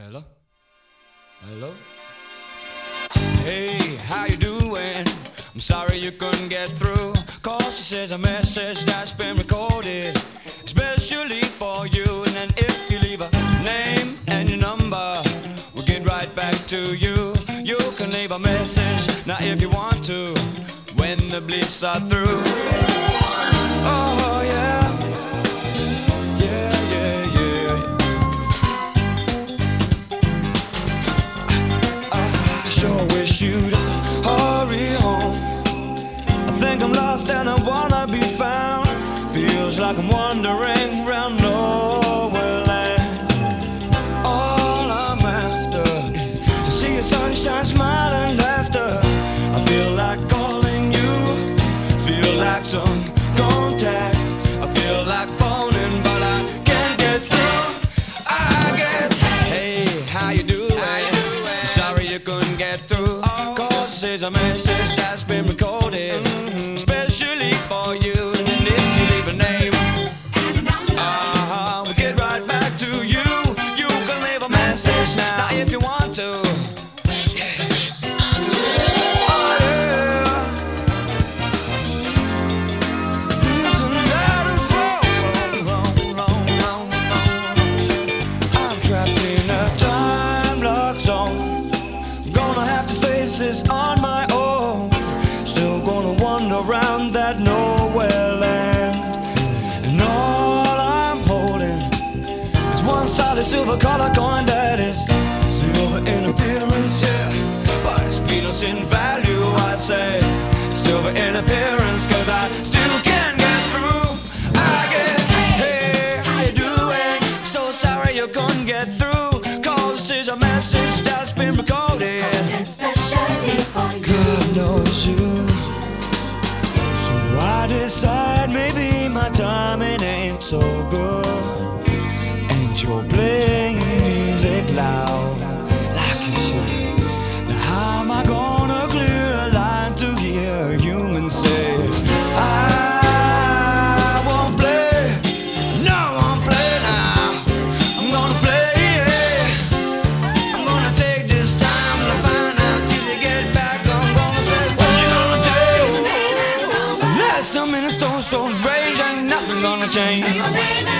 Hello? Hello? Hey, how you doing? I'm sorry you couldn't get through. Cause this is a message that's been recorded especially for you. And then if you leave a name and your number, we'll get right back to you. You can leave a message now if you want to, when the bleeps are through. Oh yeah. Sure wish you'd hurry home. I think I'm lost and I wanna be found. Feels like I'm wandering round nowhere land. All I'm after is to see your sunshine, smile and laughter. I feel like calling you, feel like some contact. I feel like phoning but I can't get through. I get, hey, how you doing? You couldn't get through. Cause this is a message that's been recorded especially for you. And if you leave a name, we'll get right back to you. You can leave a message now if you want to. I'm trapped in a time lock zone. Gonna have to face this on my own. Still gonna wander around that nowhere land. And all I'm holding is one solid silver color coin that is silver in appearance, yeah, but it's peanuts in value, I say. Silver in appearance, cause I still can't get through. I get, hey, how you doing? So sorry you couldn't get through. Cause this is a message that's been recorded especially for you. God knows you. So I decide maybe my timing ain't so good. Ain't you playing music loud like you should? Now how am I gonna clear a line to hear a human say I won't play, no I won't play now. I'm gonna play, yeah. I'm gonna take this time to find out till you get back. I'm gonna say what you gonna do. Last some minutes don't show range, ain't nothing gonna change.